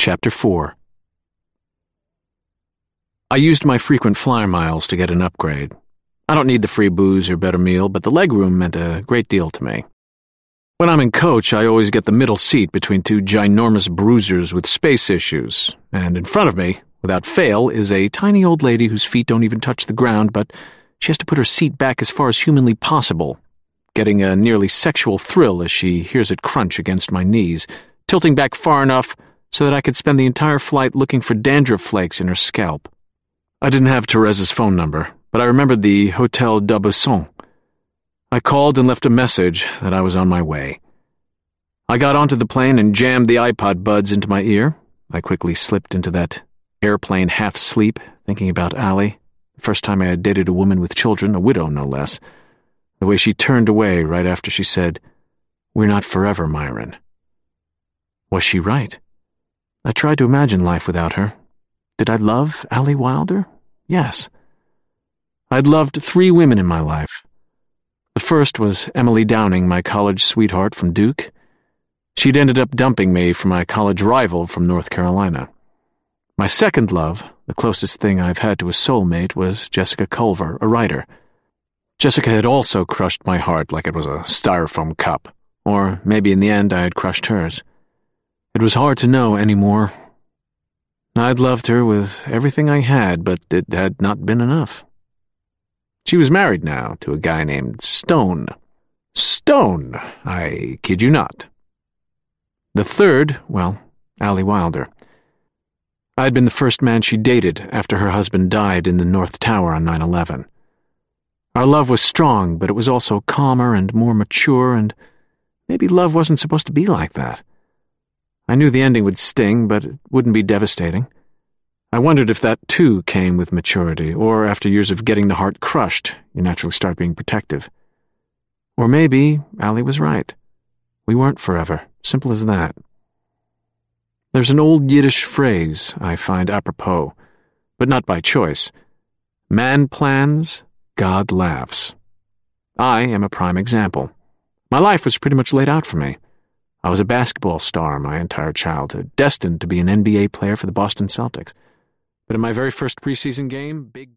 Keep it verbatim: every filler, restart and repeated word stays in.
Chapter four. I used my frequent flyer miles to get an upgrade. I don't need the free booze or better meal, but the legroom meant a great deal to me. When I'm in coach, I always get the middle seat between two ginormous bruisers with space issues, and in front of me, without fail, is a tiny old lady whose feet don't even touch the ground, but she has to put her seat back as far as humanly possible, getting a nearly sexual thrill as she hears it crunch against my knees, tilting back far enough so that I could spend the entire flight looking for dandruff flakes in her scalp. I didn't have Therese's phone number, but I remembered the Hotel d'Aubusson. I called and left a message that I was on my way. I got onto the plane and jammed the iPod buds into my ear. I quickly slipped into that airplane half-sleep, thinking about Allie, the first time I had dated a woman with children, a widow no less. The way she turned away right after she said, "We're not forever, Myron." Was she right? I tried to imagine life without her. Did I love Allie Wilder? Yes. I'd loved three women in my life. The first was Emily Downing, my college sweetheart from Duke. She'd ended up dumping me for my college rival from North Carolina. My second love, the closest thing I've had to a soulmate, was Jessica Culver, a writer. Jessica had also crushed my heart like it was a styrofoam cup, or maybe in the end I had crushed hers. It was hard to know anymore. I'd loved her with everything I had, but it had not been enough. She was married now to a guy named Stone. Stone, I kid you not. The third, well, Allie Wilder. I'd been the first man she dated after her husband died in the North Tower on nine eleven. Our love was strong, but it was also calmer and more mature, and maybe love wasn't supposed to be like that. I knew the ending would sting, but it wouldn't be devastating. I wondered if that too came with maturity, or after years of getting the heart crushed, you naturally start being protective. Or maybe Allie was right. We weren't forever, simple as that. There's an old Yiddish phrase I find apropos, but not by choice. Man plans, God laughs. I am a prime example. My life was pretty much laid out for me. I was a basketball star my entire childhood, destined to be an N B A player for the Boston Celtics. But in my very first preseason game, big